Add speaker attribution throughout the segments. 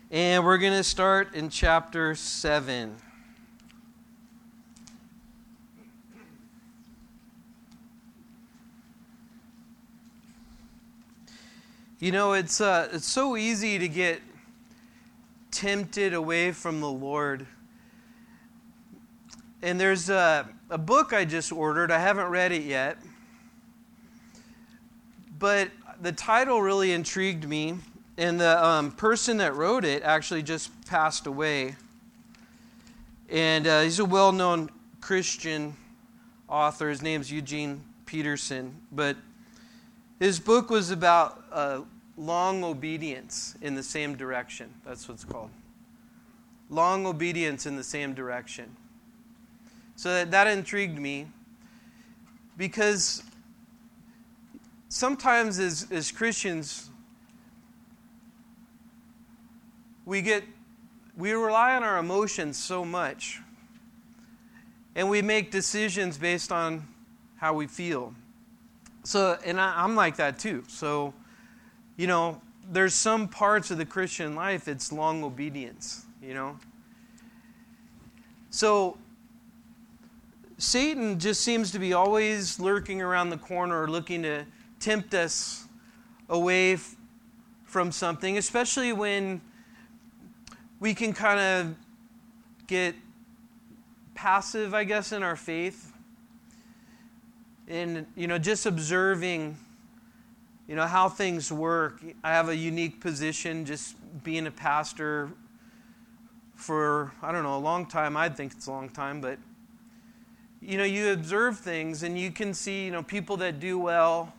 Speaker 1: And we're going to start in chapter 7. You know, it's so easy to get tempted away from the Lord. And there's a book I just ordered. I haven't read it yet. But the title really intrigued me. And the person that wrote it actually just passed away. And he's a well-known Christian author. His name's Eugene Peterson. But his book was about long obedience in the same direction. That's what it's called. Long obedience in the same direction. So that intrigued me. Because sometimes as Christians, we rely on our emotions so much, and we make decisions based on how we feel. So, and I'm like that too. So, you know, there's some parts of the Christian life, it's long obedience, you know. So, Satan just seems to be always lurking around the corner, looking to tempt us away from something, especially when we can kind of get passive, I guess, in our faith. And, you know, just observing, you know, how things work. I have a unique position just being a pastor for, I don't know, a long time. I think it's a long time, but, you know, you observe things and you can see, you know, people that do well,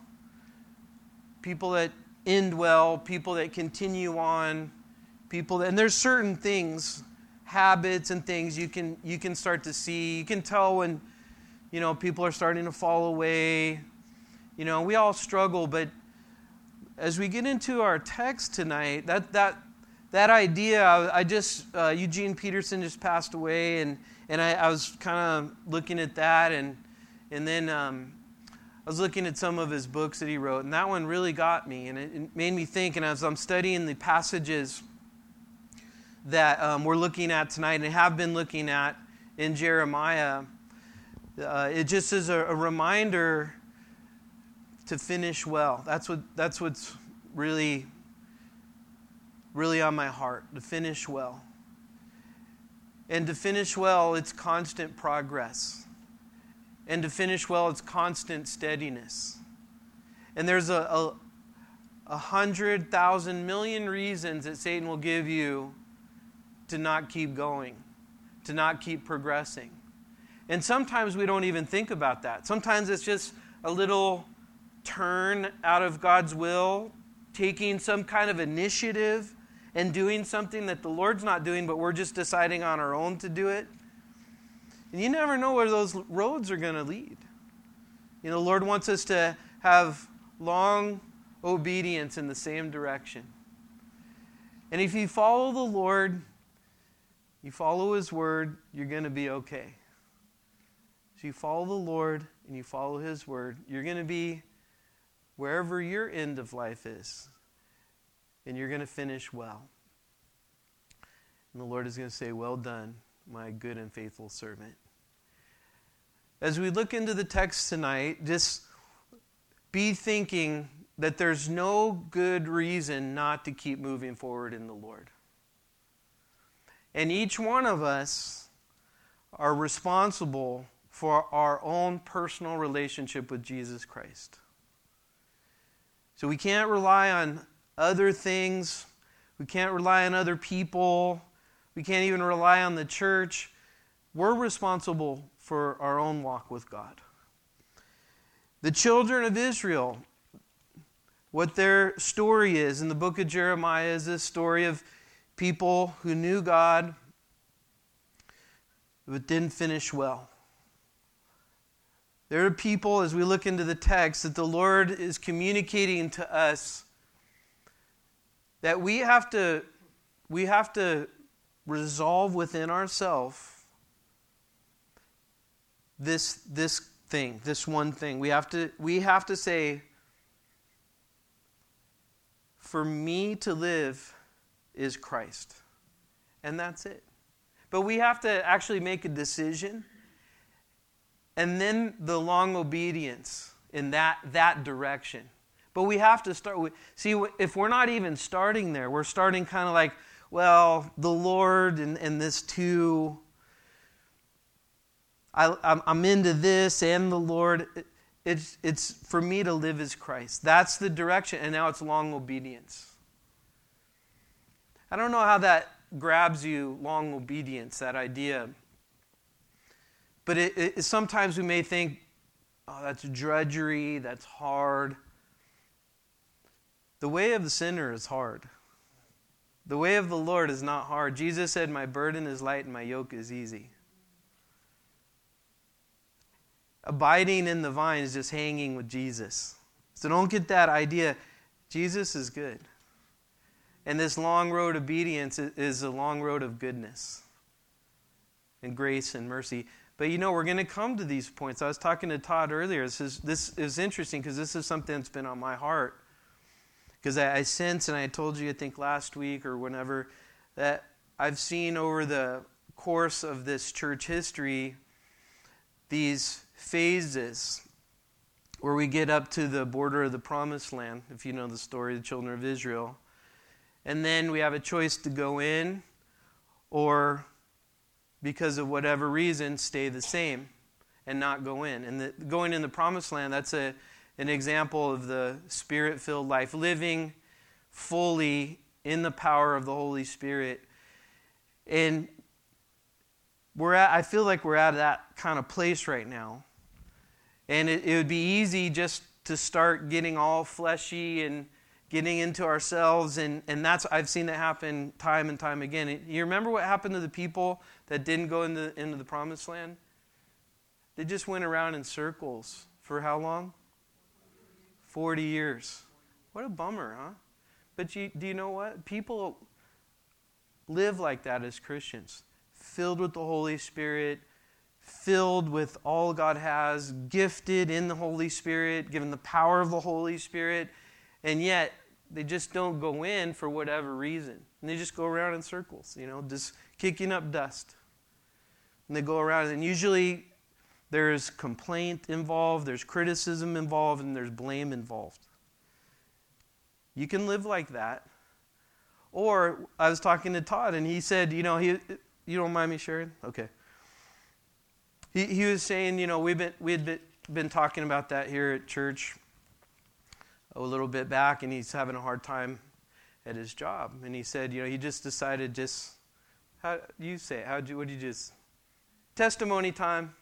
Speaker 1: people that end well, people that continue on, and there's certain things, habits and things you can start to see. You can tell when, you know, people are starting to fall away. You know, we all struggle, but as we get into our text tonight, that idea, Eugene Peterson just passed away, and I was kind of looking at that, and then I was looking at some of his books that he wrote, and that one really got me, and it made me think. And as I'm studying the passages that we're looking at tonight and have been looking at in Jeremiah, it just is a reminder to finish well. That's what's really, really on my heart, to finish well. And to finish well, it's constant progress. And to finish well, it's constant steadiness. And there's a 100,000 million reasons that Satan will give you to not keep going, to not keep progressing. And sometimes we don't even think about that. Sometimes it's just a little turn out of God's will, taking some kind of initiative and doing something that the Lord's not doing, but we're just deciding on our own to do it. And you never know where those roads are going to lead. You know, the Lord wants us to have long obedience in the same direction. And if you follow the Lord, you follow His Word, you're going to be okay. So you follow the Lord and you follow His Word, you're going to be wherever your end of life is. And you're going to finish well. And the Lord is going to say, "Well done, my good and faithful servant." As we look into the text tonight, just be thinking that there's no good reason not to keep moving forward in the Lord. And each one of us are responsible for our own personal relationship with Jesus Christ. So we can't rely on other things. We can't rely on other people. We can't even rely on the church. We're responsible for our own walk with God. The children of Israel, what their story is in the book of Jeremiah is this story of people who knew God but didn't finish well. There are people, as we look into the text, that the Lord is communicating to us that we have to resolve within ourselves this one thing. We have to say, for me to live is Christ. and that's it. But we have to actually make a decision, and then the long obedience in that direction. But we have to start. See, if we're not even starting there, we're starting kind of like, well, the Lord and this too. I'm into this and the Lord. It's for me to live as Christ. That's the direction, and now it's long obedience. I don't know how that grabs you, long obedience, that idea. But sometimes we may think, oh, that's drudgery, that's hard. The way of the sinner is hard. The way of the Lord is not hard. Jesus said, my burden is light and my yoke is easy. Abiding in the vine is just hanging with Jesus. So don't get that idea. Jesus is good. And this long road of obedience is a long road of goodness and grace and mercy. But we're going to come to these points. I was talking to Todd earlier. This is interesting because this is something that's been on my heart. Because I sense, and I told you, I think last week or whenever, that I've seen over the course of this church history these phases where we get up to the border of the promised land, if you know the story of the children of Israel. And then we have a choice to go in or, because of whatever reason, stay the same and not go in. And going in the promised land, that's an example of the Spirit-filled life, living fully in the power of the Holy Spirit. And I feel like we're at that kind of place right now. And it would be easy just to start getting all fleshy and getting into ourselves, and I've seen that happen time and time again. You remember what happened to the people that didn't go into the promised land? They just went around in circles for how long? 40 years. What a bummer, huh? But do you know what? People live like that as Christians. Filled with the Holy Spirit, filled with all God has, gifted in the Holy Spirit, given the power of the Holy Spirit, and yet they just don't go in for whatever reason. And they just go around in circles, just kicking up dust. And they go around, and usually there's complaint involved, there's criticism involved, and there's blame involved. You can live like that. Or I was talking to Todd, and he said, you don't mind me sharing? Okay. He was saying, we had been talking about that here at church a little bit back, and he's having a hard time at his job. And he said, he just decided how do you say it? What did you just, testimony time.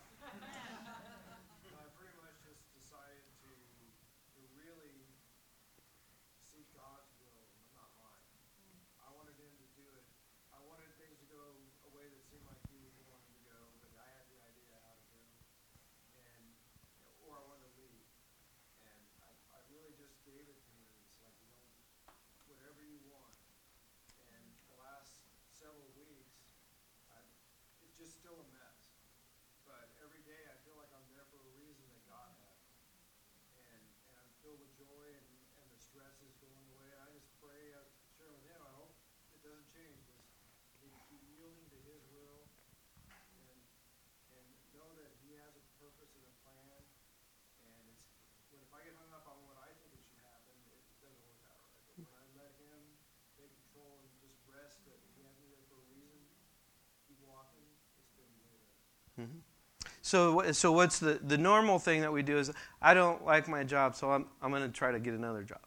Speaker 2: I pretty much just decided to really seek God's will, not mine. I wanted him to do it. I wanted things to go a way that seemed like he wanted to go, but I had the idea how to go, and or I wanted to leave. And I really just gave it to him. It's like, whatever you want. And the last several weeks, it's just still a mess. But every day I feel like I'm there for a reason that God has. And I'm filled with joy, and the stress is going away. I just pray, I share with him, I hope it doesn't change. Just need to keep yielding to his will and know that he has a purpose and a plan. And if I get hung up on what I think it should happen, it doesn't work out right. But when I let him take control and just rest that he has me there for a reason, keep walking, it's been way better.
Speaker 1: Mm-hmm. So what's the normal thing that we do is, I don't like my job, so I'm going to try to get another job.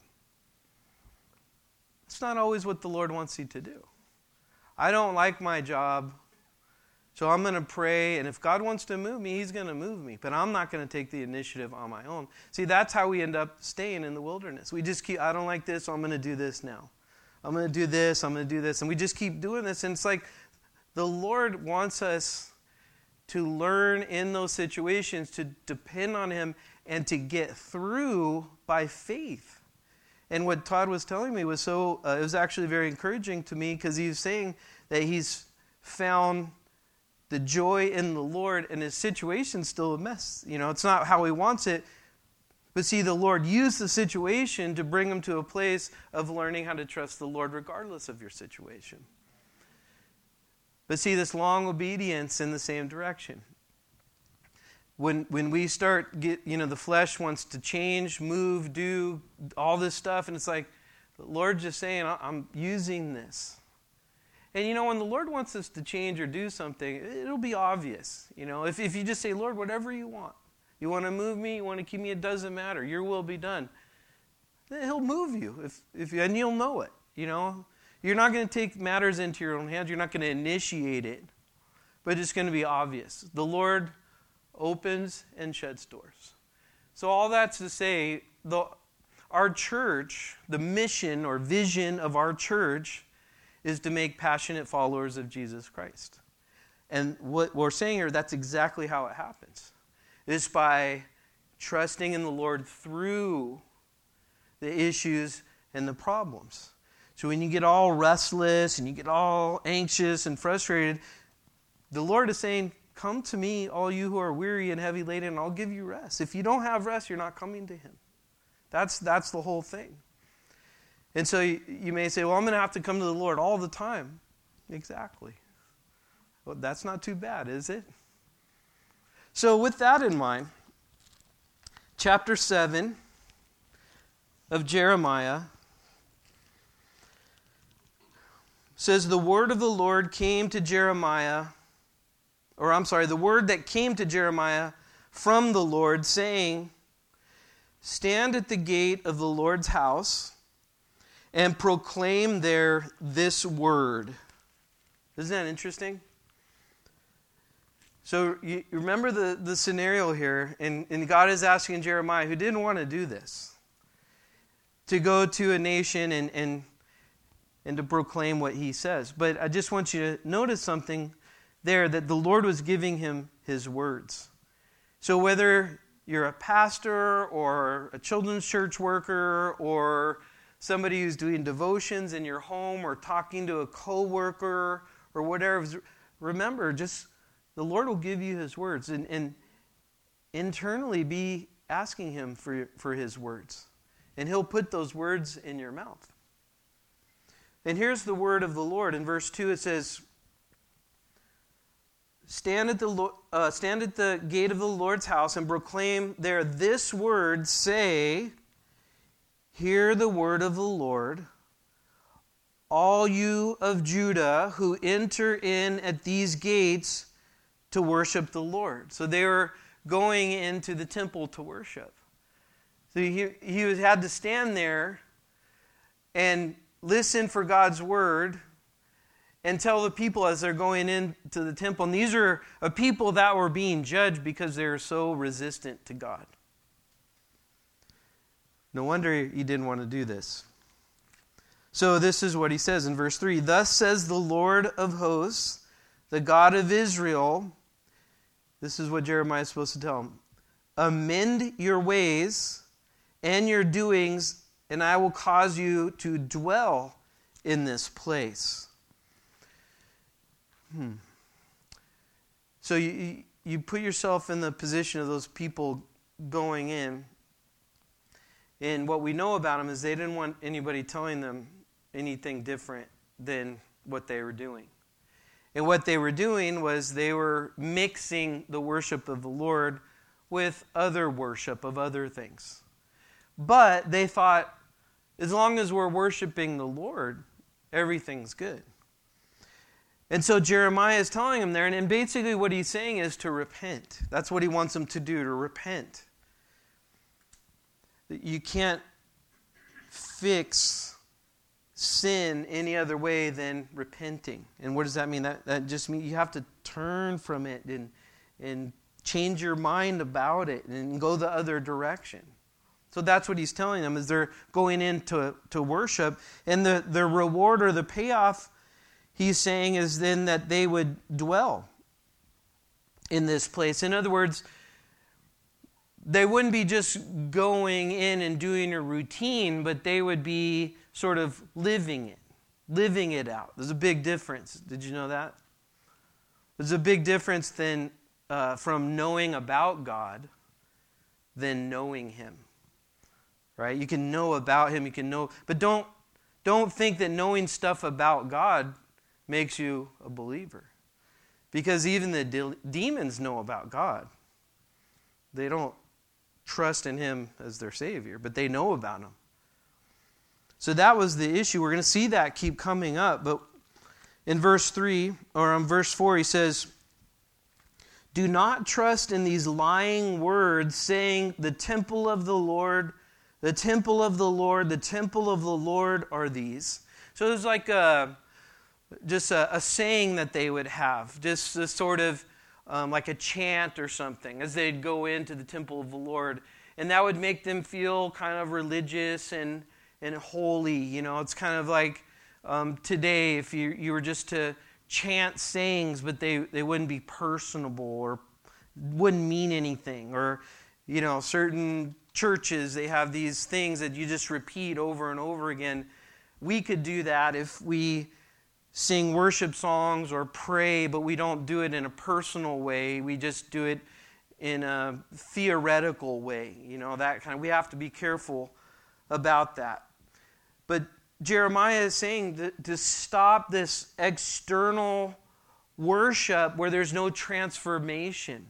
Speaker 1: It's not always what the Lord wants you to do. I don't like my job, so I'm going to pray, and if God wants to move me, he's going to move me. But I'm not going to take the initiative on my own. See, that's how we end up staying in the wilderness. We just I don't like this, so I'm going to do this now. I'm going to do this, I'm going to do this. And we just keep doing this. And it's like the Lord wants us to learn in those situations to depend on him and to get through by faith. And what Todd was telling me was it was actually very encouraging to me, because he was saying that he's found the joy in the Lord, and his situation's still a mess. It's not how he wants it. But see, the Lord used the situation to bring him to a place of learning how to trust the Lord regardless of your situation. But see, this long obedience in the same direction. When we start the flesh wants to change, move, do all this stuff, and it's like the Lord's just saying, I'm using this. And when the Lord wants us to change or do something, it'll be obvious. If you just say, Lord, whatever you want. You want to move me, you want to keep me, it doesn't matter. Your will be done. Then He'll move you, and you'll know it. You're not going to take matters into your own hands. You're not going to initiate it, but it's going to be obvious. The Lord opens and shuts doors. So all that's to say, our church, the mission or vision of our church is to make passionate followers of Jesus Christ. And what we're saying here, that's exactly how it happens. It's by trusting in the Lord through the issues and the problems. So when you get all restless and you get all anxious and frustrated, the Lord is saying, come to me, all you who are weary and heavy laden, and I'll give you rest. If you don't have rest, you're not coming to Him. That's the whole thing. And so you may say, well, I'm going to have to come to the Lord all the time. Exactly. Well, that's not too bad, is it? So with that in mind, chapter 7 of Jeremiah says, the word of the Lord came to Jeremiah, the word that came to Jeremiah from the Lord, saying, stand at the gate of the Lord's house and proclaim there this word. Isn't that interesting? So you remember the scenario here, and God is asking Jeremiah, who didn't want to do this, to go to a nation and to proclaim what he says. But I just want you to notice something there, that the Lord was giving him His words. So whether you're a pastor or a children's church worker or somebody who's doing devotions in your home or talking to a coworker or whatever, remember, just the Lord will give you His words, and internally be asking Him for His words. And He'll put those words in your mouth. And here's the word of the Lord. In verse 2 it says, stand at the gate of the Lord's house and proclaim there this word, say, hear the word of the Lord, all you of Judah who enter in at these gates to worship the Lord. So they were going into the temple to worship. So he had to stand there and listen for God's word and tell the people as they're going into the temple. And these are a people that were being judged because they're so resistant to God. No wonder he didn't want to do this. So this is what he says in verse 3. Thus says the Lord of hosts, the God of Israel. This is what Jeremiah is supposed to tell him. Amend your ways and your doings, and I will cause you to dwell in this place. So you put yourself in the position of those people going in. And what we know about them is they didn't want anybody telling them anything different than what they were doing. And what they were doing was they were mixing the worship of the Lord with other worship of other things. But they thought, as long as we're worshiping the Lord, everything's good. And so Jeremiah is telling them there, and basically what he's saying is to repent. That's what he wants them to do, to repent. You can't fix sin any other way than repenting. And what does that mean? That just means you have to turn from it and change your mind about it and go the other direction. So that's what he's telling them, is they're going in to worship. And the reward or the payoff, he's saying, is then that they would dwell in this place. In other words, they wouldn't be just going in and doing a routine, but they would be sort of living it out. There's a big difference. Did you know that? There's a big difference from knowing about God than knowing Him. Right? You can know about Him, but don't think that knowing stuff about God makes you a believer. Because even the demons know about God. They don't trust in him as their Savior, but they know about him. So that was the issue. We're going to see that keep coming up. But in verse 3, or in verse 4, he says, do not trust in these lying words, saying, the temple of the Lord, the temple of the Lord, the temple of the Lord are these. So there's like just a saying that they would have, just a sort of like a chant or something as they'd go into the temple of the Lord. And that would make them feel kind of religious and holy. You know, it's kind of like today if you were just to chant sayings, but they wouldn't be personable or wouldn't mean anything. Or, you know, certain churches, they have these things that you just repeat over and over again. We could do that if we sing worship songs or pray, but we don't do it in a personal way. We just do it in a theoretical way. You know, that kind of, we have to be careful about that. But Jeremiah is saying that to stop this external worship where there's no transformation.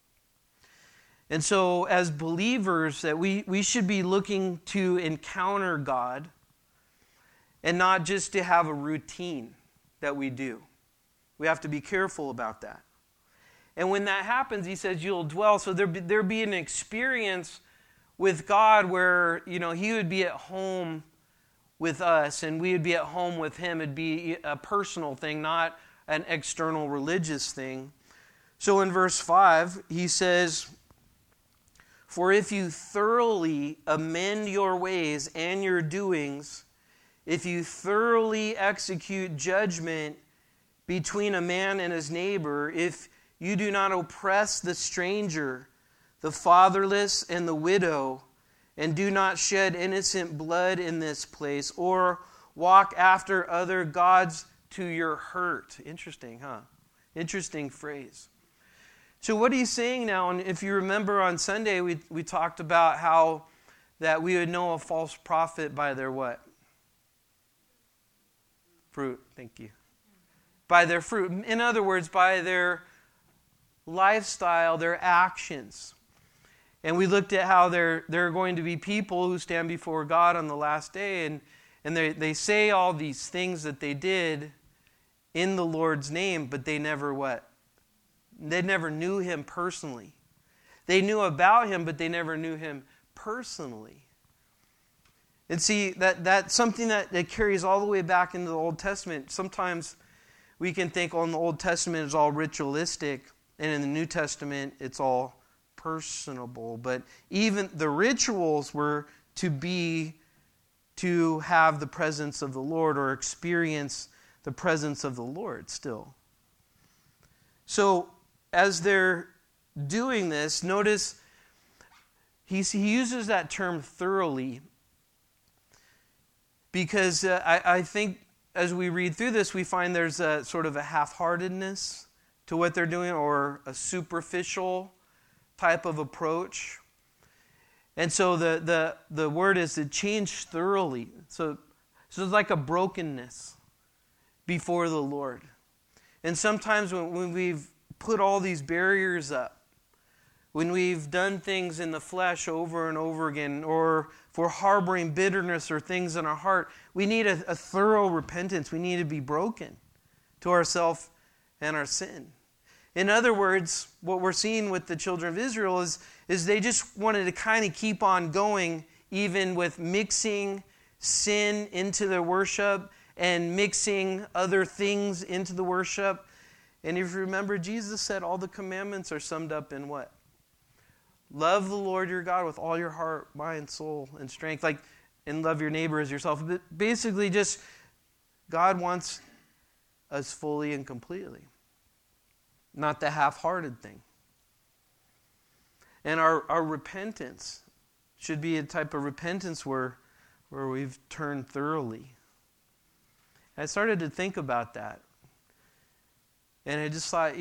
Speaker 1: And so as believers, that we should be looking to encounter God and not just to have a routine that we do. We have to be careful about that. And when that happens, he says you'll dwell. So there be an experience with God where, you know, he would be at home with us and we would be at home with him. It'd be a personal thing, not an external religious thing. So in verse 5, he says, for if you thoroughly amend your ways and your doings, if you thoroughly execute judgment between a man and his neighbor, if you do not oppress the stranger, the fatherless, and the widow, and do not shed innocent blood in this place, or walk after other gods to your hurt. Interesting, huh? Interesting phrase. So what he's saying now, and if you remember on Sunday, we talked about how that we would know a false prophet by their what? Fruit. Thank you. By their fruit. In other words, by their lifestyle, their actions. And we looked at how there are going to be people who stand before God on the last day, and they say all these things that they did in the Lord's name, but they never what? They never knew him personally. They knew about him, but they never knew him personally. And see, that's something that carries all the way back into the Old Testament. Sometimes we can think, oh, in the Old Testament it's all ritualistic, and in the New Testament it's all personable. But even the rituals were to have the presence of the Lord or experience the presence of the Lord still. So as they're doing this, notice he uses that term thoroughly because I think as we read through this, we find there's a sort of a half-heartedness to what they're doing or a superficial type of approach. And so the word is to change thoroughly. So it's like a brokenness before the Lord. And sometimes when we've put all these barriers up, when we've done things in the flesh over and over again, or if we're harboring bitterness or things in our heart, we need a thorough repentance. We need to be broken to ourselves and our sin. In other words, what we're seeing with the children of Israel is they just wanted to kind of keep on going, even with mixing sin into their worship and mixing other things into the worship. And if you remember, Jesus said all the commandments are summed up in what? Love the Lord your God with all your heart, mind, soul, and strength. And love your neighbor as yourself. But basically just God wants us fully and completely. Not the half-hearted thing. And our repentance should be a type of repentance where we've turned thoroughly. I started to think about that. And I just thought,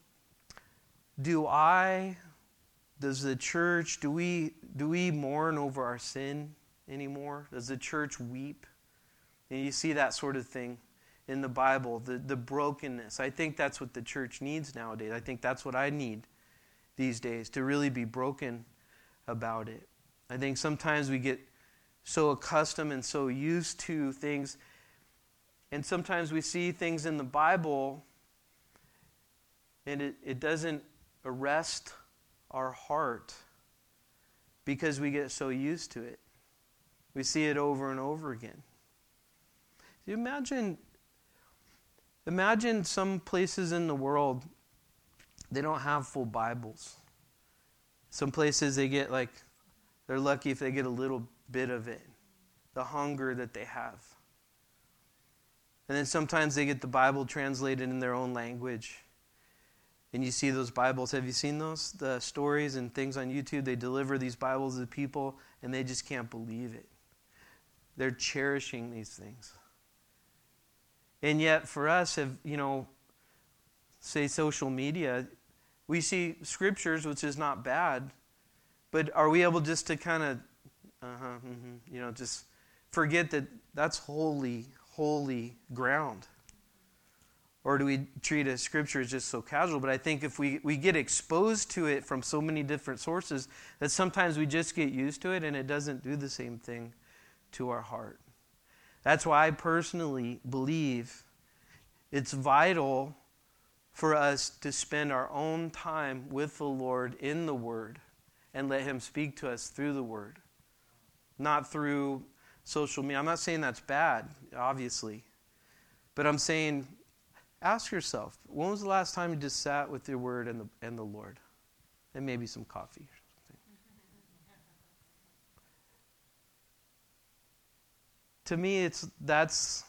Speaker 1: does the church, do we mourn over our sin anymore? Does the church weep? And you see that sort of thing. in the Bible, the brokenness. I think that's what the church needs nowadays. I think that's what I need these days, to really be broken about it. I think sometimes we get so accustomed and so used to things, and sometimes we see things in the Bible and it doesn't arrest our heart because we get so used to it. We see it over and over again. You imagine some places in the world, they don't have full Bibles. Some places they're lucky if they get a little bit of it, the hunger that they have. And then sometimes they get the Bible translated in their own language. And you see those Bibles. Have you seen those? The stories and things on YouTube, they deliver these Bibles to people and they just can't believe it. They're cherishing these things. And yet for us, say social media, we see scriptures, which is not bad, but are we able just to kind of, just forget that that's holy ground? Or do we treat a scripture as just so casual? But I think if we get exposed to it from so many different sources, that sometimes we just get used to it and it doesn't do the same thing to our heart. That's why I personally believe it's vital for us to spend our own time with the Lord in the Word and let Him speak to us through the Word, not through social media. I'm not saying that's bad, obviously, but I'm saying, ask yourself, when was the last time you just sat with your Word and the Lord, and maybe some coffee or something? To me, that's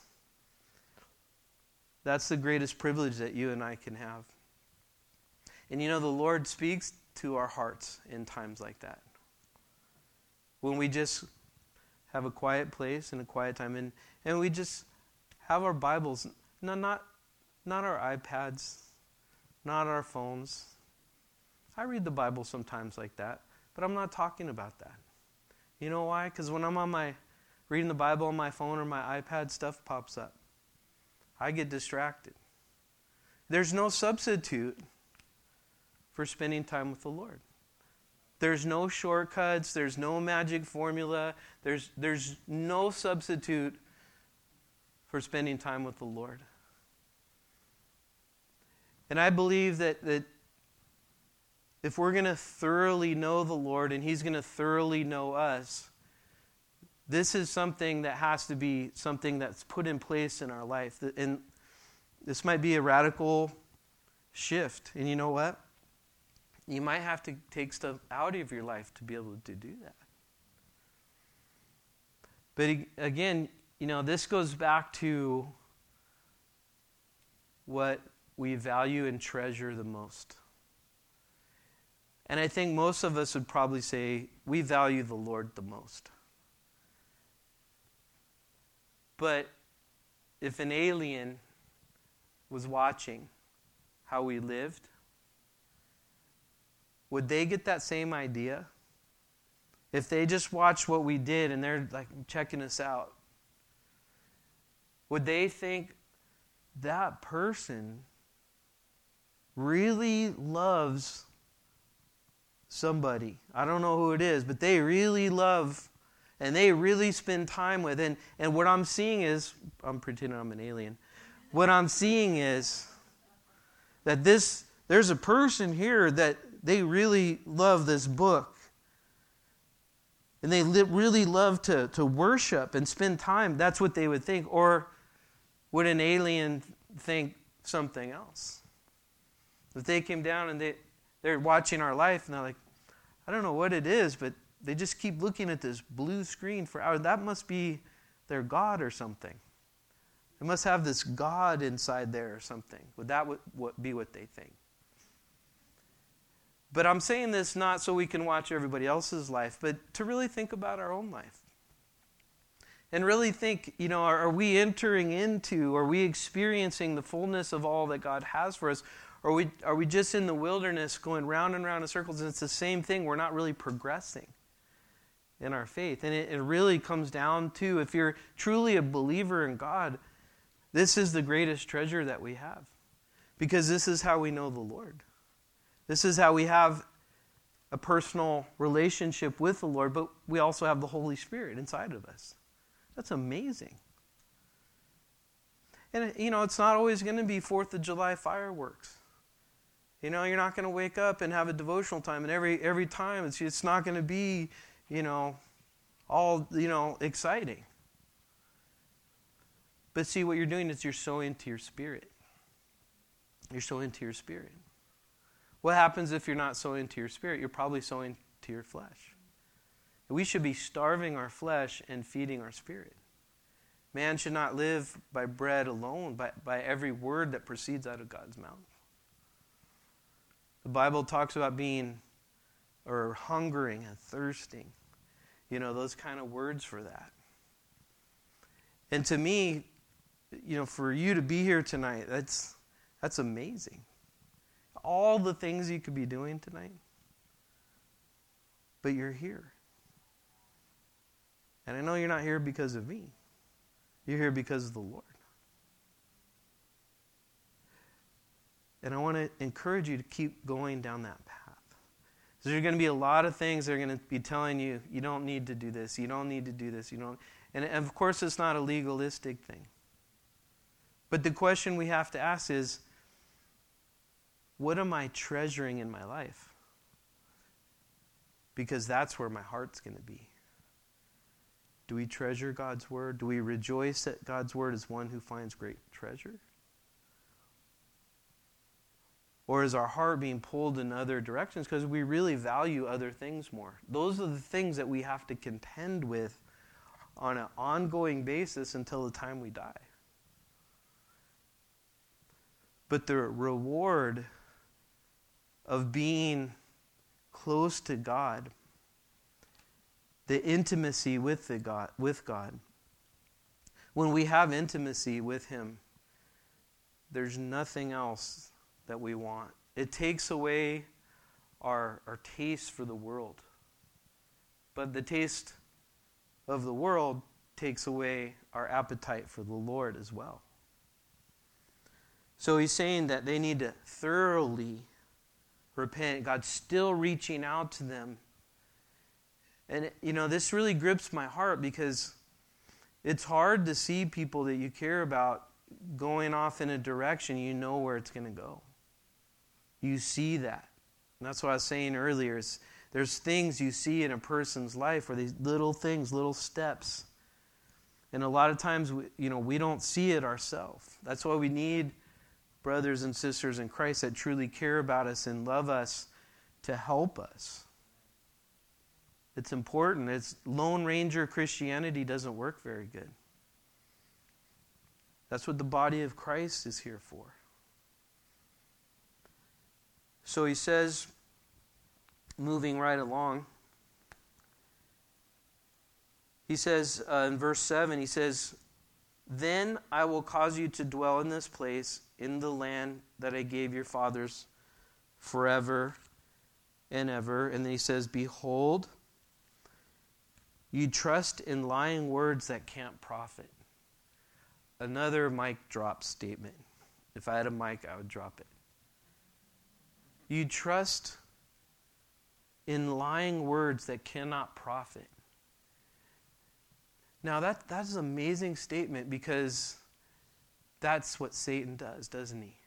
Speaker 1: the greatest privilege that you and I can have. And the Lord speaks to our hearts in times like that. When we just have a quiet place and a quiet time, and we just have our Bibles, not our iPads, not our phones. I read the Bible sometimes like that, but I'm not talking about that. You know why? Because when I'm reading the Bible on my phone or my iPad, stuff pops up. I get distracted. There's no substitute for spending time with the Lord. There's no shortcuts. There's no magic formula. There's no substitute for spending time with the Lord. And I believe that if we're going to thoroughly know the Lord and He's going to thoroughly know us, this is something that has to be something that's put in place in our life. And this might be a radical shift. And you know what? You might have to take stuff out of your life to be able to do that. But again, this goes back to what we value and treasure the most. And I think most of us would probably say we value the Lord the most. But if an alien was watching how we lived, would they get that same idea? If they just watched what we did and they're checking us out, would they think that person really loves somebody? I don't know who it is, but they really love and they really spend time with. And what I'm seeing is, I'm pretending I'm an alien. What I'm seeing is that there's a person here that they really love this book. And they really love to worship and spend time. That's what they would think. Or would an alien think something else? If they came down and they're watching our life and they're like, I don't know what it is, but they just keep looking at this blue screen for hours. That must be their God or something. They must have this God inside there or something. Would that be what they think? But I'm saying this not so we can watch everybody else's life, but to really think about our own life. And really think, are we entering into, are we experiencing the fullness of all that God has for us? Or are we just in the wilderness going round and round in circles, and it's the same thing? We're not really progressing in our faith. And it really comes down to, if you're truly a believer in God, This is the greatest treasure that we have, because this is how we know the Lord. This is how we have a personal relationship with the Lord, but we also have the Holy Spirit inside of us. That's amazing. And, it's not always going to be 4th of July fireworks. You're not going to wake up and have a devotional time, and every time it's not going to be, all, exciting. But see, what you're doing is you're so into your spirit. You're so into your spirit. What happens if you're not so into your spirit? You're probably so into your flesh. We should be starving our flesh and feeding our spirit. Man should not live by bread alone, but by every word that proceeds out of God's mouth. The Bible talks about being or hungering and thirsting. Those kind of words for that. And to me, for you to be here tonight, that's amazing. All the things you could be doing tonight, but you're here. And I know you're not here because of me. You're here because of the Lord. And I want to encourage you to keep going down that path. So there's going to be a lot of things that are going to be telling you, you don't need to do this, you don't need to do this, And of course, it's not a legalistic thing. But the question we have to ask is, what am I treasuring in my life? Because that's where my heart's going to be. Do we treasure God's word? Do we rejoice that God's word is one who finds great treasure? Or is our heart being pulled in other directions because we really value other things more? Those are the things that we have to contend with on an ongoing basis until the time we die. But the reward of being close to God, the intimacy with God, when we have intimacy with Him, there's nothing else that we want. It takes away our taste for the world. But the taste of the world takes away our appetite for the Lord as well. So he's saying that they need to thoroughly repent. God's still reaching out to them. And, this really grips my heart because it's hard to see people that you care about going off in a direction you know where it's going to go. You see that. And that's what I was saying earlier. There's things you see in a person's life where these little things, little steps. And a lot of times, we don't see it ourselves. That's why we need brothers and sisters in Christ that truly care about us and love us to help us. It's important. Lone Ranger Christianity doesn't work very good. That's what the body of Christ is here for. So he says, moving right along, he says in verse 7, he says, "Then I will cause you to dwell in this place, in the land that I gave your fathers forever and ever." And then he says, "Behold, you trust in lying words that can't profit." Another mic drop statement. If I had a mic, I would drop it. You trust in lying words that cannot profit. Now that's an amazing statement because that's what Satan does, doesn't he?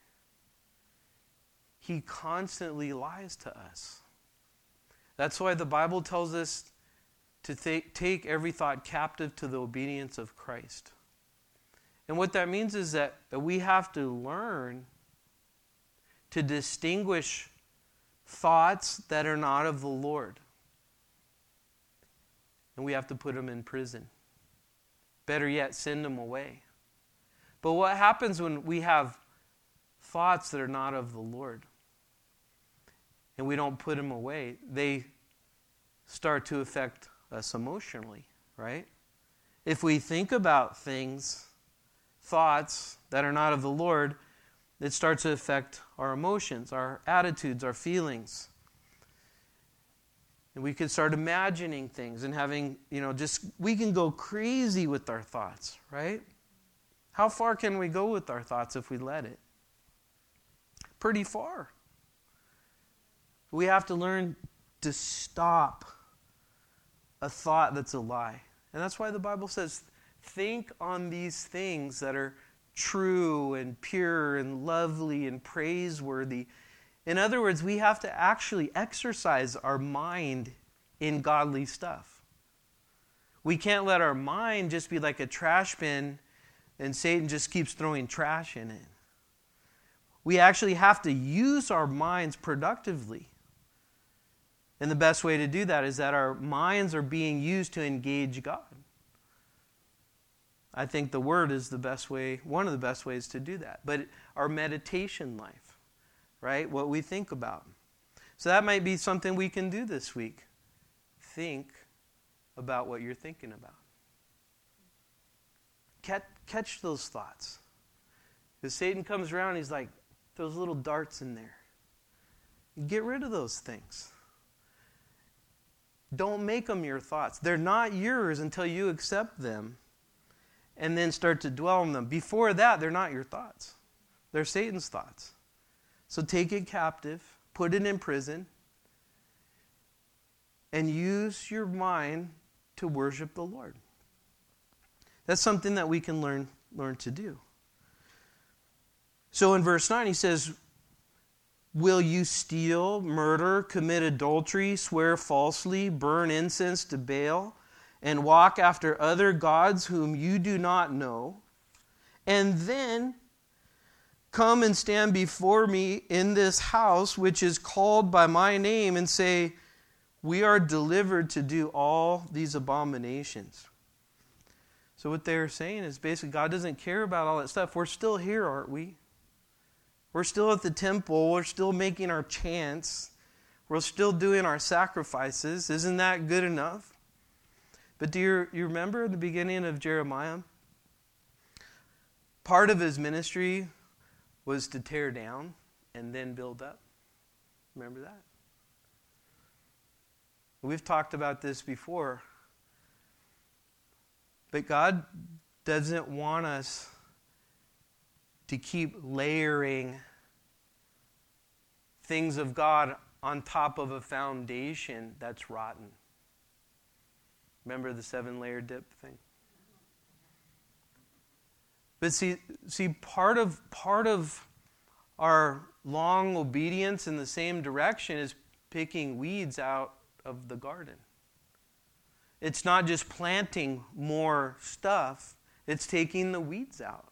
Speaker 1: He constantly lies to us. That's why the Bible tells us to take every thought captive to the obedience of Christ. And what that means is that we have to learn to distinguish thoughts that are not of the Lord. And we have to put them in prison. Better yet, send them away. But what happens when we have thoughts that are not of the Lord and we don't put them away? They start to affect us emotionally, right? If we think about thoughts that are not of the Lord, it starts to affect our emotions, our attitudes, our feelings. And we can start imagining things and having, we can go crazy with our thoughts, right? How far can we go with our thoughts if we let it? Pretty far. We have to learn to stop a thought that's a lie. And that's why the Bible says, think on these things that are true and pure and lovely and praiseworthy. In other words, we have to actually exercise our mind in godly stuff. We can't let our mind just be like a trash bin and Satan just keeps throwing trash in it. We actually have to use our minds productively. And the best way to do that is that our minds are being used to engage God. I think the Word is the best way, one of the best ways to do that. But our meditation life, right? What we think about. So that might be something we can do this week. Think about what you're thinking about. Catch those thoughts. Because Satan comes around, he's like, those little darts in there. Get rid of those things. Don't make them your thoughts. They're not yours until you accept them and then start to dwell on them. Before that, they're not your thoughts. They're Satan's thoughts. So take it captive, put it in prison, and use your mind to worship the Lord. That's something that we can learn to do. So in verse 9 he says, will you steal, murder, commit adultery, swear falsely, burn incense to Baal, and walk after other gods whom you do not know, and then come and stand before me in this house which is called by my name and say, we are delivered to do all these abominations. So what they're saying is basically God doesn't care about all that stuff. We're still here, aren't we? We're still at the temple. We're still making our chants. We're still doing our sacrifices. Isn't that good enough? But do you remember the beginning of Jeremiah? Part of his ministry was to tear down and then build up. Remember that? We've talked about this before. But God doesn't want us to keep layering things of God on top of a foundation that's rotten. Remember the 7-layer dip thing? But see, part of our long obedience in the same direction is picking weeds out of the garden. It's not just planting more stuff, it's taking the weeds out.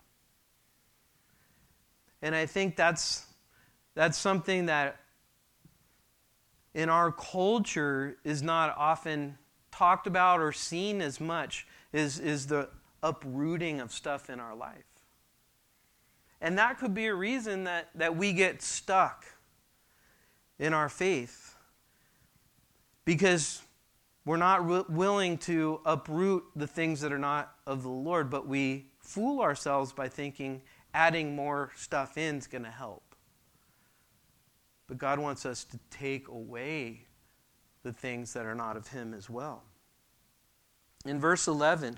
Speaker 1: And I think that's something that in our culture is not often talked about or seen as much, is the uprooting of stuff in our life. And that could be a reason that we get stuck in our faith. Because we're not willing to uproot the things that are not of the Lord, but we fool ourselves by thinking adding more stuff in is going to help. But God wants us to take away the things that are not of Him as well. In verse 11,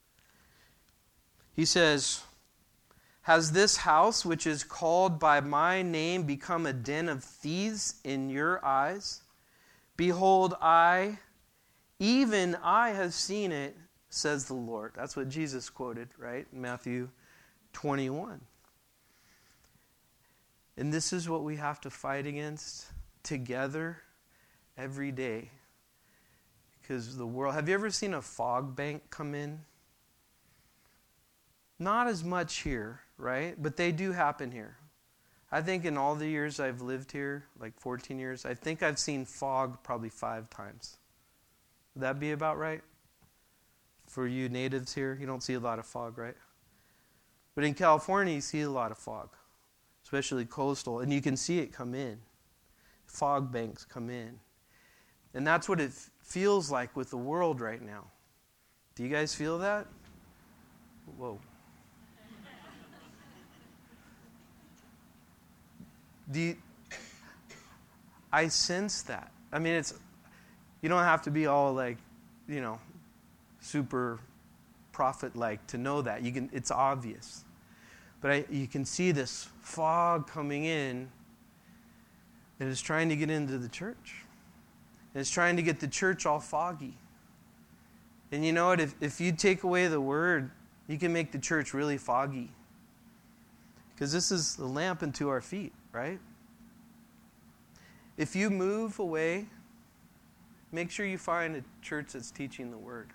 Speaker 1: he says, has this house which is called by my name become a den of thieves in your eyes? Behold, even I have seen it, says the Lord. That's what Jesus quoted, right? In Matthew 21. And this is what we have to fight against together every day. Because the world... Have you ever seen a fog bank come in? Not as much here, right? But they do happen here. I think in all the years I've lived here, like 14 years, I think I've seen fog probably 5 times. Would that be about right? For you natives here, you don't see a lot of fog, right? But in California, you see a lot of fog, especially coastal, and you can see it come in. Fog banks come in. And that's what it feels like with the world right now. Do you guys feel that? Whoa. I sense that. I mean, you don't have to be all like, super prophet-like to know that. It's obvious. But you can see this fog coming in that is trying to get into the church. And it's trying to get the church all foggy. And you know what? If you take away the word, you can make the church really foggy. Because this is the lamp unto our feet, right? If you move away, make sure you find a church that's teaching the word.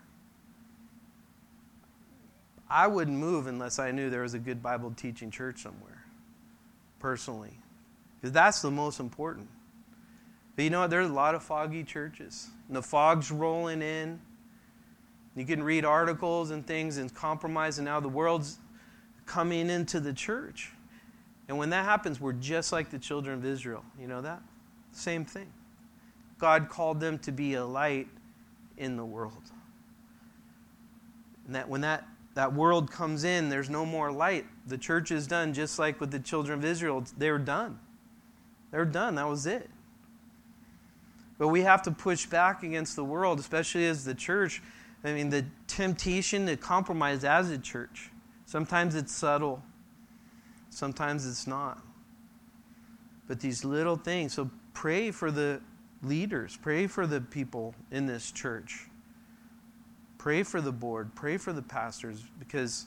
Speaker 1: I wouldn't move unless I knew there was a good Bible teaching church somewhere, personally. Because that's the most important. But you know what? There's a lot of foggy churches. And the fog's rolling in. You can read articles and things and compromise, and now the world's coming into the church. And when that happens, we're just like the children of Israel. You know that? Same thing. God called them to be a light in the world. And that when that world comes in, there's no more light. The church is done, just like with the children of Israel. They were done. They were done. That was it. But we have to push back against the world, especially as the church. I mean, the temptation to compromise as a church. Sometimes it's subtle. Sometimes it's not. But these little things. So pray for the leaders. Pray for the people in this church. Pray for the board. Pray for the pastors. Because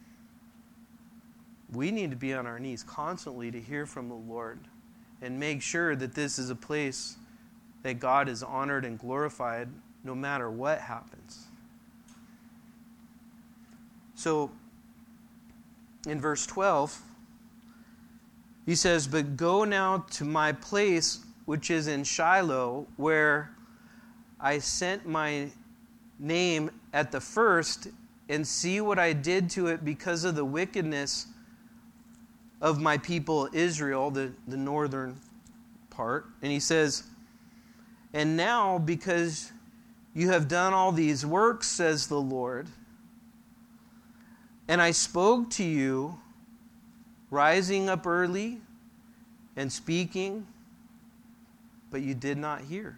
Speaker 1: we need to be on our knees constantly to hear from the Lord. And make sure that this is a place that God is honored and glorified no matter what happens. So, in verse 12, he says, "But go now to my place which is in Shiloh, where I sent my name at the first, and see what I did to it because of the wickedness of my people Israel," the northern part. And he says, "And now, because you have done all these works, says the Lord, and I spoke to you, rising up early and speaking, but you did not hear.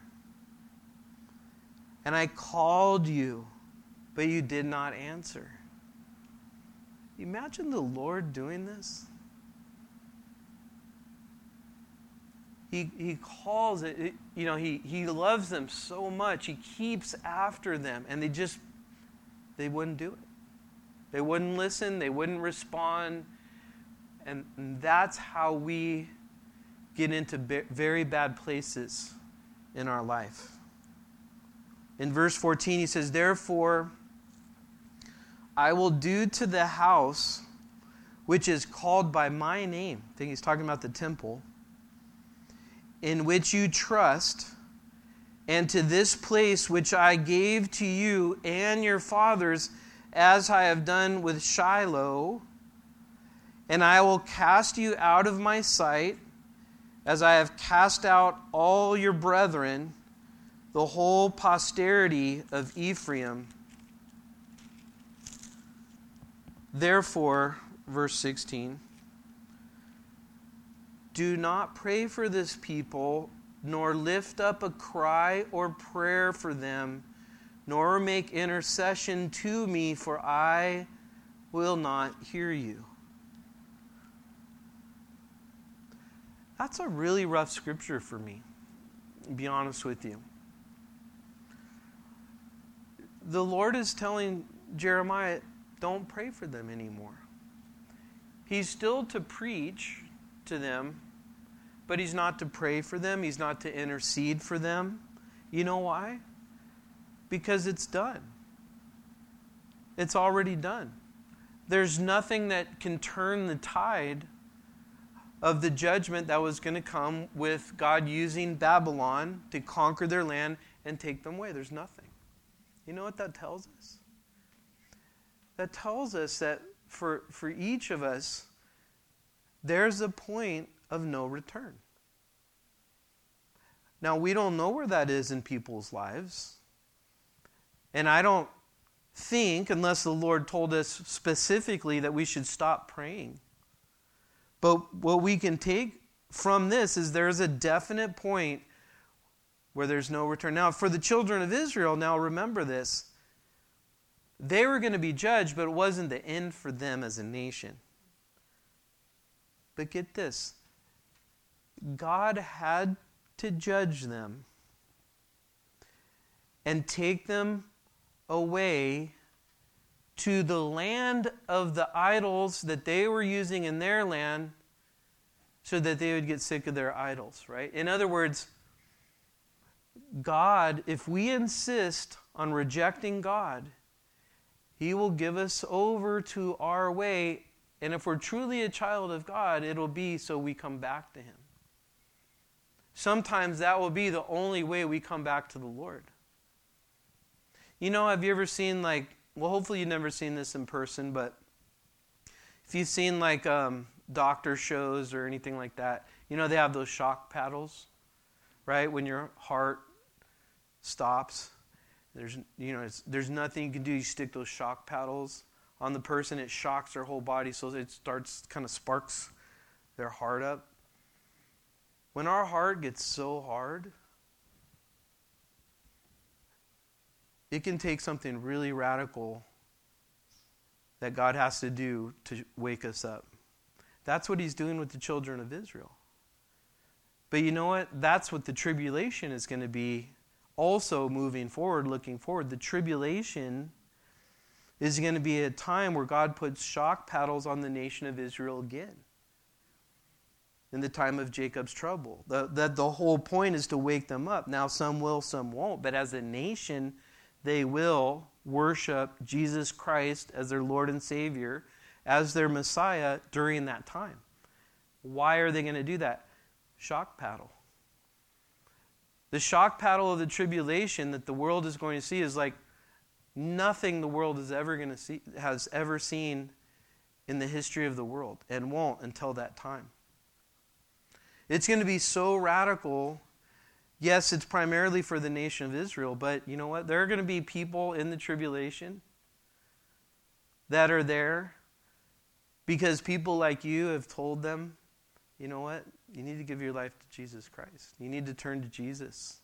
Speaker 1: And I called you, but you did not answer." Imagine the Lord doing this. He calls it, you know, he loves them so much. He keeps after them, and they wouldn't do it. They wouldn't listen. They wouldn't respond. And that's how we get into very bad places in our life. In verse 14, he says, "Therefore, I will do to the house which is called by my name," I think he's talking about the temple, "in which you trust, and to this place which I gave to you and your fathers, as I have done with Shiloh, and I will cast you out of my sight, as I have cast out all your brethren, the whole posterity of Ephraim. Therefore," verse 16, "do not pray for this people, nor lift up a cry or prayer for them, nor make intercession to me, for I will not hear you." That's a really rough scripture for me, to be honest with you. The Lord is telling Jeremiah, don't pray for them anymore. He's still to preach to them, but he's not to pray for them. He's not to intercede for them. You know why? Because it's done. It's already done. There's nothing that can turn the tide of the judgment that was going to come with God using Babylon to conquer their land and take them away. There's nothing. You know what that tells us? That tells us that for each of us, there's a point of no return. Now, we don't know where that is in people's lives. And I don't think, unless the Lord told us specifically, that we should stop praying. But what we can take from this is there's a definite point where there's no return. Now, for the children of Israel, now remember this, they were going to be judged, but it wasn't the end for them as a nation. But get this. God had to judge them and take them away to the land of the idols that they were using in their land so that they would get sick of their idols, right? In other words, God, if we insist on rejecting God, He will give us over to our way, and if we're truly a child of God, it'll be so we come back to Him. Sometimes that will be the only way we come back to the Lord. You know, have you ever seen hopefully you've never seen this in person, but if you've seen doctor shows or anything like that, you know they have those shock paddles, right? When your heart stops, there's nothing you can do. You stick those shock paddles on the person, it shocks their whole body, so it kind of sparks their heart up. When our heart gets so hard, it can take something really radical that God has to do to wake us up. That's what He's doing with the children of Israel. But you know what? That's what the tribulation is going to be also moving forward, looking forward. The tribulation is going to be a time where God puts shock paddles on the nation of Israel again. In the time of Jacob's trouble. The whole point is to wake them up. Now some will, some won't. But as a nation, they will worship Jesus Christ as their Lord and Savior, as their Messiah during that time. Why are they going to do that? Shock paddle. The shock paddle of the tribulation that the world is going to see is like nothing the world has ever seen in the history of the world, and won't until that time. It's going to be so radical. Yes, it's primarily for the nation of Israel, but you know what? There are going to be people in the tribulation that are there because people like you have told them, you know what? You need to give your life to Jesus Christ. You need to turn to Jesus.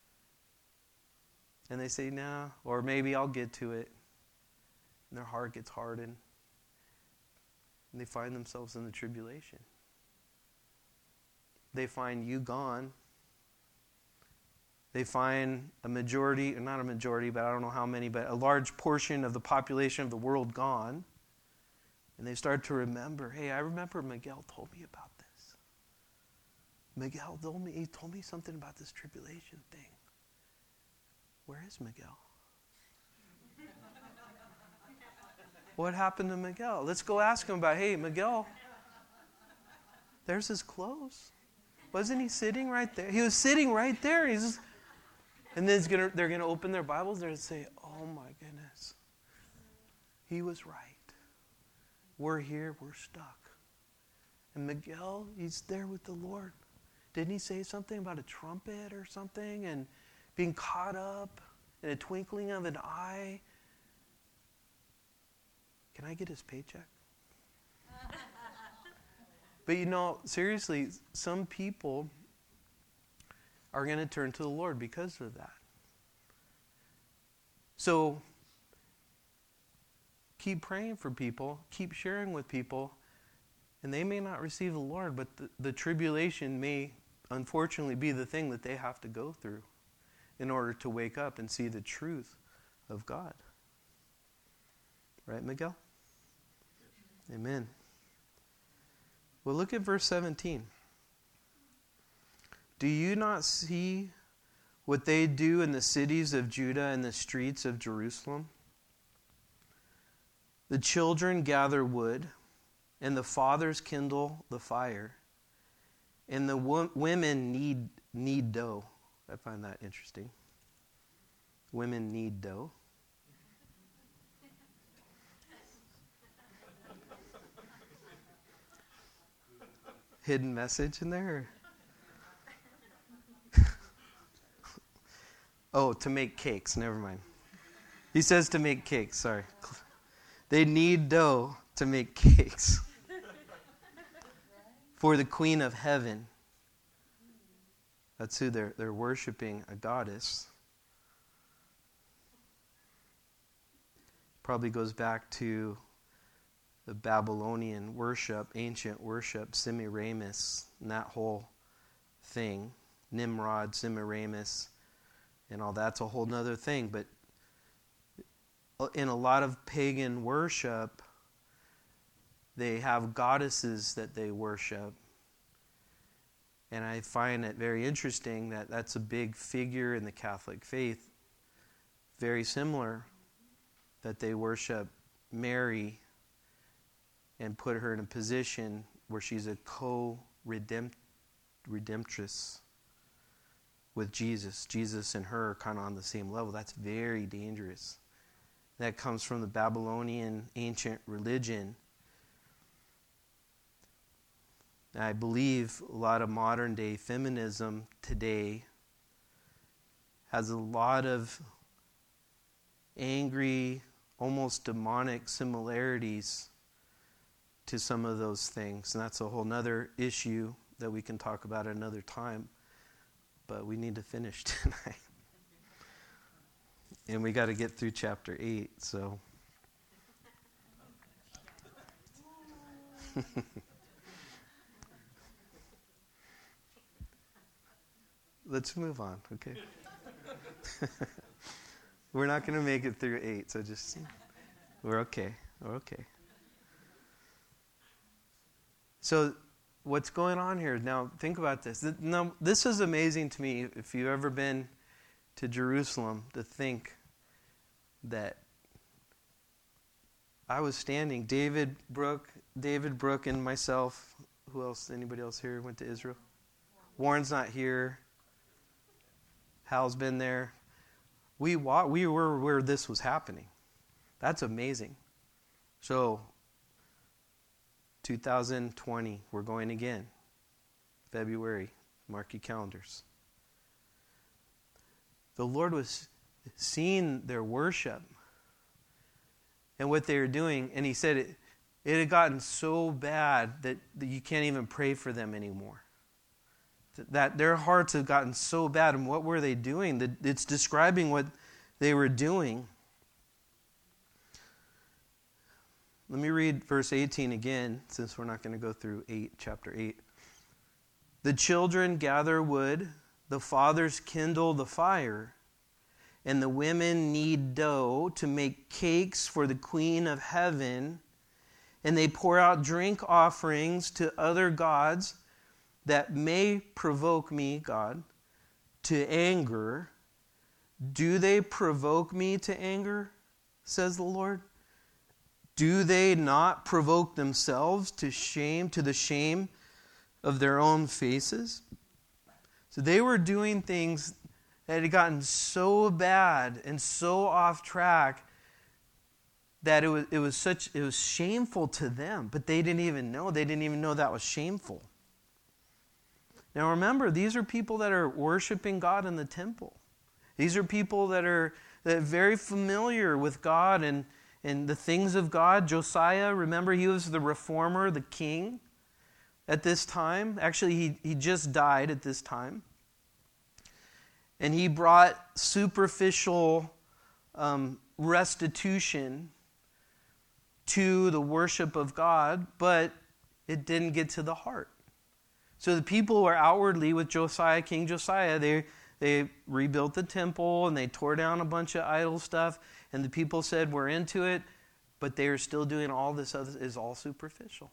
Speaker 1: And they say, no, or maybe I'll get to it. And their heart gets hardened. And they find themselves in the tribulation. They find you gone. They find a majority, or not a majority, but I don't know how many, but a large portion of the population of the world gone. And they start to remember, hey, I remember Miguel told me about this. Miguel told me something about this tribulation thing. Where is Miguel? What happened to Miguel? Let's go ask him about, hey, Miguel, there's his clothes. Wasn't he sitting right there? He was sitting right there. And then they're going to open their Bibles. They're going to say, oh my goodness. He was right. We're here. We're stuck. And Miguel, he's there with the Lord. Didn't he say something about a trumpet or something? And being caught up in a twinkling of an eye. Can I get his paycheck? But you know, seriously, some people are going to turn to the Lord because of that. So, keep praying for people, keep sharing with people, and they may not receive the Lord, but the tribulation may unfortunately be the thing that they have to go through in order to wake up and see the truth of God. Right, Miguel? Amen. Well, look at verse 17. Do you not see what they do in the cities of Judah and the streets of Jerusalem? The children gather wood, and the fathers kindle the fire, and the women knead dough. I find that interesting. Women knead dough. Hidden message in there? Oh, to make cakes. Never mind. He says to make cakes. Sorry. They knead dough to make cakes for the Queen of Heaven. That's who they're worshiping, a goddess. Probably goes back to the Babylonian worship, ancient worship, Semiramis, and that whole thing, Nimrod, Semiramis, and all that's a whole nother thing. But in a lot of pagan worship, they have goddesses that they worship. And I find it very interesting that that's a big figure in the Catholic faith, very similar, that they worship Mary and put her in a position where she's a co-redemptress with Jesus. Jesus and her are kind of on the same level. That's very dangerous. That comes from the Babylonian ancient religion. I believe a lot of modern day feminism today has a lot of angry, almost demonic similarities to some of those things. And that's a whole nother issue that we can talk about another time. But we need to finish tonight. And we got to get through chapter 8, so. Let's move on, okay? We're not going to make it through 8, so just, we're okay. We're okay. So, what's going on here? Now, think about this. Now, this is amazing to me, if you've ever been to Jerusalem, to think that I was standing, David Brooke and myself, who else, anybody else here went to Israel? Warren's not here. Hal's been there. We were where this was happening. That's amazing. So, 2020, we're going again. February, mark your calendars. The Lord was seeing their worship and what they were doing, and He said it had gotten so bad that you can't even pray for them anymore. That their hearts have gotten so bad. And what were they doing? It's describing what they were doing. Let me read verse 18 again, since we're not going to go through chapter 8. The children gather wood, the fathers kindle the fire, and the women knead dough to make cakes for the Queen of Heaven, and they pour out drink offerings to other gods that may provoke me, God, to anger. Do they provoke me to anger, says the Lord? Do they not provoke themselves to the shame of their own faces? So they were doing things that had gotten so bad and so off track that it was shameful to them, but they didn't even know. They didn't even know that was shameful. Now remember, these are people that are worshiping God in the temple. These are people that are very familiar with God and the things of God. Josiah, remember, he was the reformer, the king at this time. Actually, he just died at this time. And he brought superficial restitution to the worship of God, but it didn't get to the heart. So the people were outwardly with Josiah, King Josiah, they rebuilt the temple and they tore down a bunch of idol stuff. And the people said, we're into it, but they are still doing all this other, is all superficial.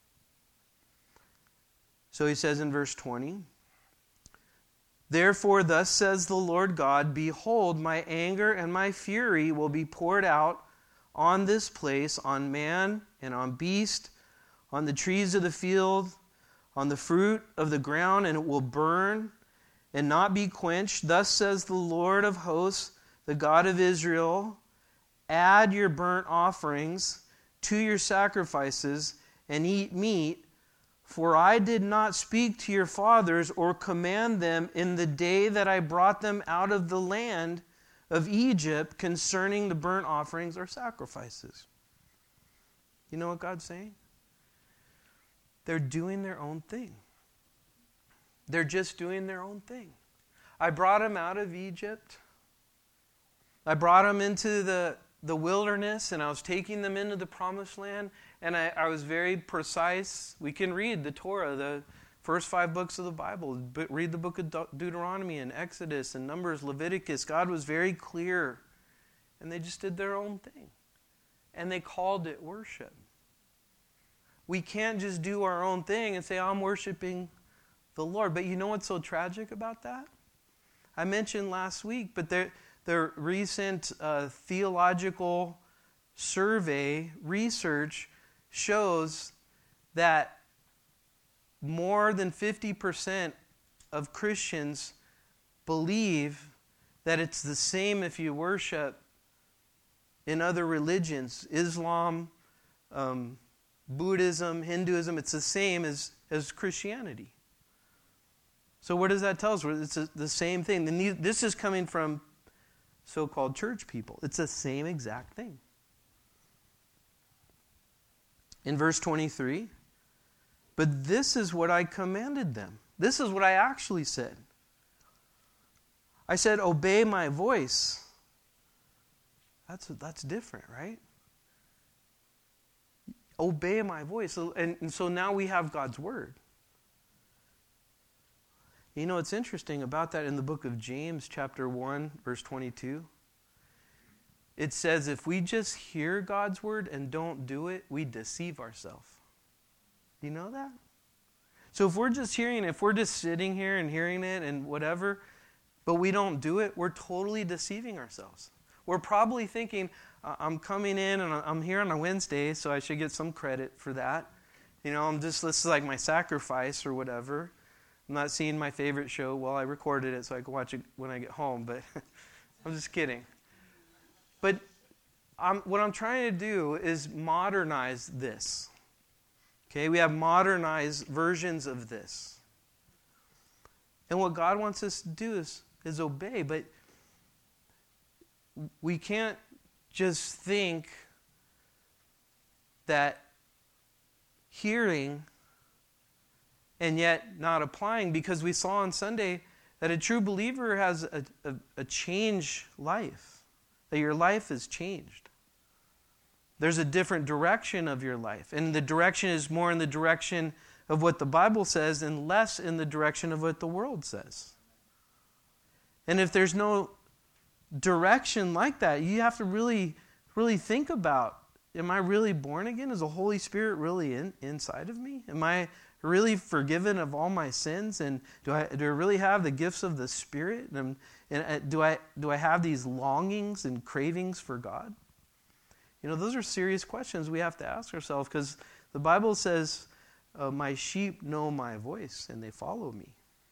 Speaker 1: So he says in verse 20, therefore thus says the Lord God, behold, my anger and my fury will be poured out on this place, on man and on beast, on the trees of the field, on the fruit of the ground, and it will burn and not be quenched. Thus says the Lord of hosts, the God of Israel, add your burnt offerings to your sacrifices and eat meat, for I did not speak to your fathers or command them in the day that I brought them out of the land of Egypt concerning the burnt offerings or sacrifices. You know what God's saying? They're doing their own thing. They're just doing their own thing. I brought them out of Egypt. I brought them into the the wilderness and I was taking them into the promised land, and I was very precise. We can read the Torah, the first 5 books of the Bible. Read the book of Deuteronomy and Exodus and Numbers, Leviticus. God was very clear, and they just did their own thing. And they called it worship. We can't just do our own thing and say, I'm worshiping the Lord. But you know what's so tragic about that? I mentioned last week, but the recent theological survey research shows that more than 50% of Christians believe that it's the same if you worship in other religions, Islam, Buddhism, Hinduism. It's the same as Christianity. So what does that tell us? It's the same thing. This is coming from so-called church people. It's the same exact thing. In verse 23, but this is what I commanded them. This is what I actually said. I said, obey my voice. That's different, right? Obey my voice. And so now we have God's word. You know, it's interesting about that in the book of James, chapter 1, verse 22. It says if we just hear God's word and don't do it, we deceive ourselves. Do you know that? So if we're just hearing it, if we're just sitting here and hearing it and whatever, but we don't do it, we're totally deceiving ourselves. We're probably thinking, I'm coming in and I'm here on a Wednesday, so I should get some credit for that. You know, this is like my sacrifice or whatever. I'm not seeing my favorite show. Well, I recorded it so I can watch it when I get home, but I'm just kidding. But what I'm trying to do is modernize this. Okay, we have modernized versions of this. And what God wants us to do is obey, but we can't just think that hearing and yet not applying, because we saw on Sunday that a true believer has a changed life, that your life is changed. There's a different direction of your life, and the direction is more in the direction of what the Bible says and less in the direction of what the world says. And if there's no direction like that, you have to really, really think about, am I really born again? Is the Holy Spirit really inside of me? Am I really forgiven of all my sins? And do I really have the gifts of the Spirit? And do I have these longings and cravings for God? You know, those are serious questions we have to ask ourselves, because the Bible says, my sheep know my voice and they follow me.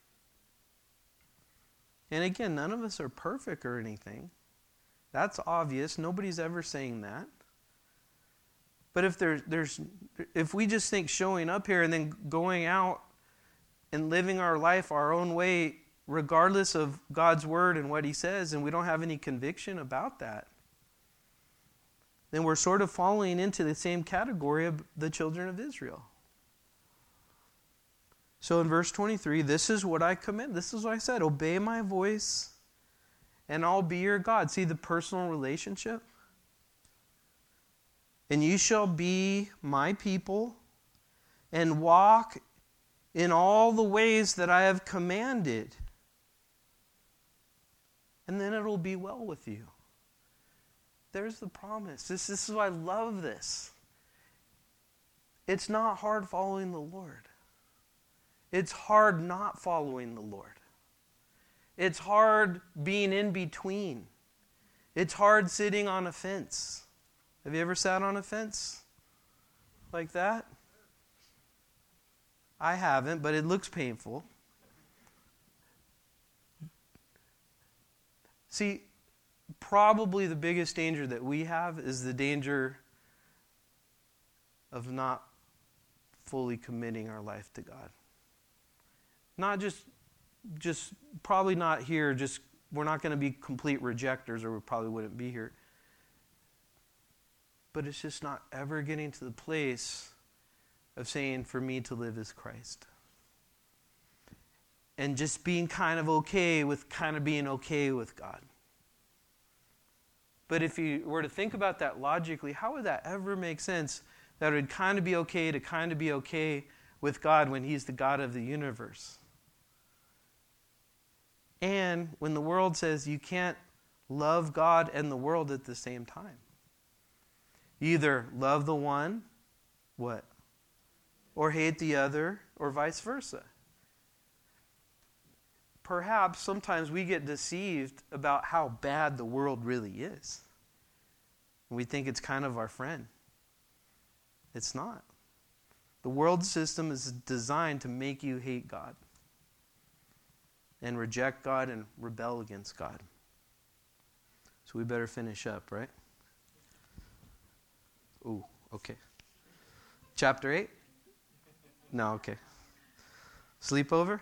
Speaker 1: And again, none of us are perfect or anything. That's obvious. Nobody's ever saying that. But if we just think showing up here and then going out and living our life our own way, regardless of God's word and what He says, and we don't have any conviction about that, then we're sort of falling into the same category of the children of Israel. So in verse 23, this is what I command. This is what I said. Obey my voice, and I'll be your God. See the personal relationship? And you shall be my people, and walk in all the ways that I have commanded. And then it'll be well with you. There's the promise. This is why I love this. It's not hard following the Lord. It's hard not following the Lord. It's hard being in between. It's hard sitting on a fence. Have you ever sat on a fence like that? I haven't, but it looks painful. See, probably the biggest danger that we have is the danger of not fully committing our life to God. Not just probably not here, just we're not going to be complete rejectors, or we probably wouldn't be here. But it's just not ever getting to the place of saying, for me to live is Christ. And just being kind of okay with kind of being okay with God. But if you were to think about that logically, how would that ever make sense? That it would kind of be okay to kind of be okay with God when He's the God of the universe. And when the world says you can't love God and the world at the same time. You either love the one, what? Or hate the other, or vice versa. Perhaps sometimes we get deceived about how bad the world really is. We think it's kind of our friend. It's not. The world system is designed to make you hate God and reject God and rebel against God. So we better finish up, right? Ooh, okay. Chapter 8? No, okay. Sleepover?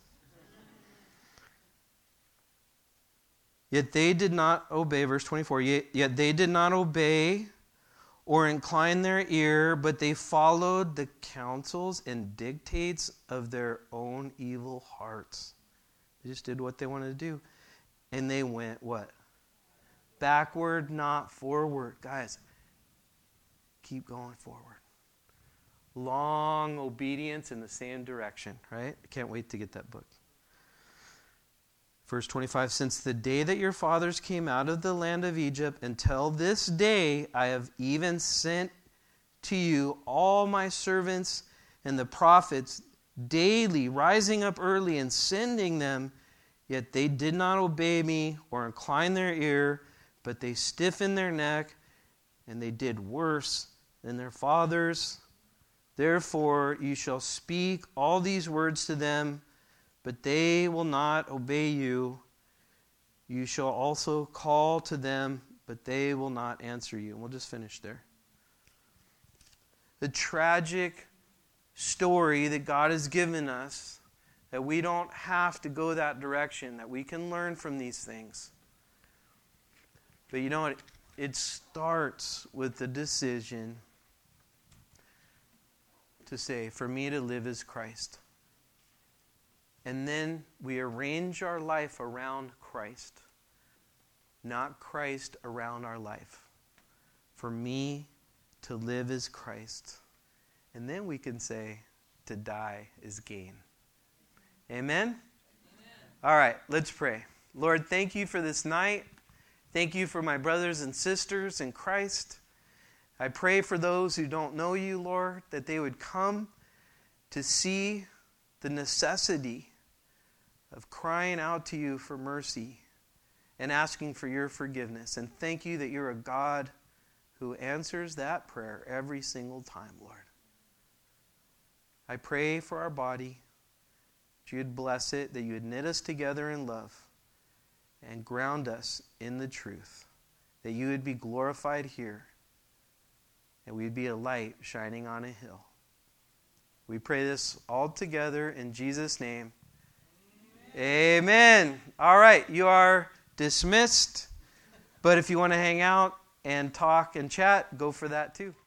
Speaker 1: Yet they did not obey, verse 24, yet they did not obey or incline their ear, but they followed the counsels and dictates of their own evil hearts. They just did what they wanted to do. And they went, what? Backward, not forward. Guys, keep going forward. Long obedience in the same direction, right? I can't wait to get that book. Verse 25, since the day that your fathers came out of the land of Egypt until this day, I have even sent to you all my servants and the prophets daily, rising up early and sending them, yet they did not obey me or incline their ear, but they stiffened their neck, and they did worse than their fathers. Therefore you shall speak all these words to them, but they will not obey you. You shall also call to them, but they will not answer you. And we'll just finish there. The tragic story that God has given us, that we don't have to go that direction, that we can learn from these things. But you know what? It starts with the decision to say, for me to live is Christ. And then we arrange our life around Christ, not Christ around our life. For me to live is Christ. And then we can say, to die is gain. Amen? Amen. All right, let's pray. Lord, thank you for this night. Thank you for my brothers and sisters in Christ. I pray for those who don't know you, Lord, that they would come to see the necessity of crying out to you for mercy and asking for your forgiveness. And thank you that you're a God who answers that prayer every single time, Lord. I pray for our body, that you would bless it, that you would knit us together in love and ground us in the truth, that you would be glorified here, and we'd be a light shining on a hill. We pray this all together in Jesus' name. Amen. All right, you are dismissed. But if you want to hang out and talk and chat, go for that too.